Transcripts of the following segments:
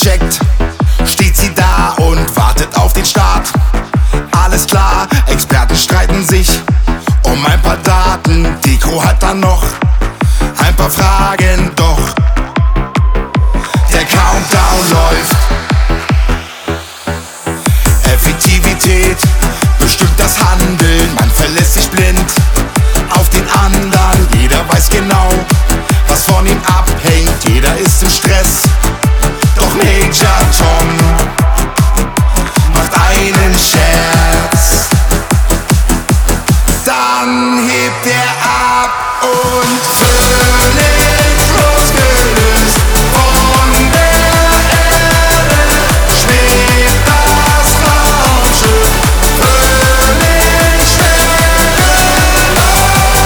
gecheckt, steht sie da und wartet auf den Start. Alles klar, Experten streiten sich um ein paar Daten. Die Crew hat dann noch ein paar Fragen, doch der Countdown läuft. Effektivität bestimmt das Handeln, man verlässt sich blind auf den anderen. Jeder weiß genau, was von ihm abhängt, jeder ist im Stress. Doch Major Tom macht einen Scherz, dann hebt er ab und völlig losgelöst von der Erde schwebt das Raumschiff völlig schwerelos.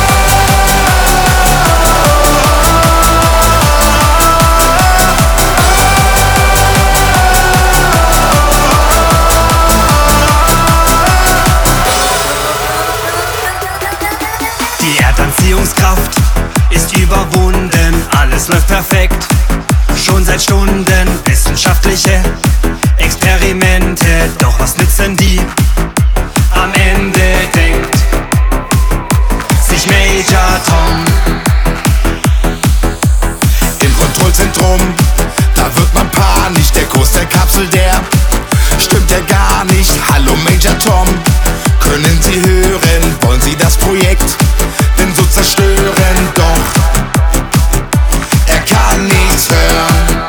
Die Erdanziehungskraft ist überwunden, alles läuft perfekt. Schon seit Stunden wissenschaftliche Experimente, doch was nützen die? Am Ende denkt sich Major Tom. Im Kontrollzentrum, da wird man panisch, der Kurs der Kapsel, der stimmt ja gar nicht. Hallo Major Tom, können Sie hören, wollen Sie das Projekt denn so zerstören? Doch er kann nichts hören,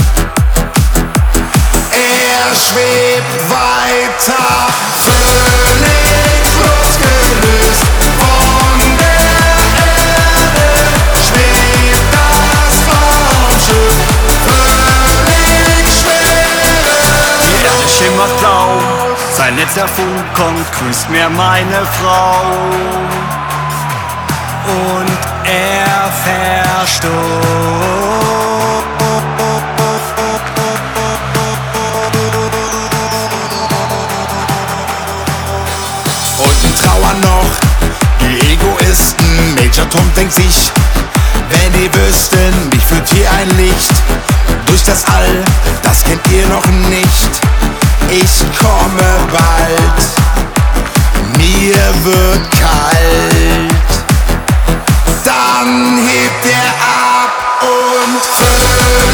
er schwebt weiter, völlig losgelöst von der Erde schwebt das Raumschiff völlig schwerelos. Die Erde schimmert blau, sein letzter Funk kommt, grüßt mir meine Frau. Und er verstummt. Unten trauern noch die Egoisten. Major Tom denkt sich, wenn ihr wüssten, mich führt hier ein Licht durch das All, das kennt ihr noch nicht. Ich komme bald, mir wird kalt. Dann hebt er ab und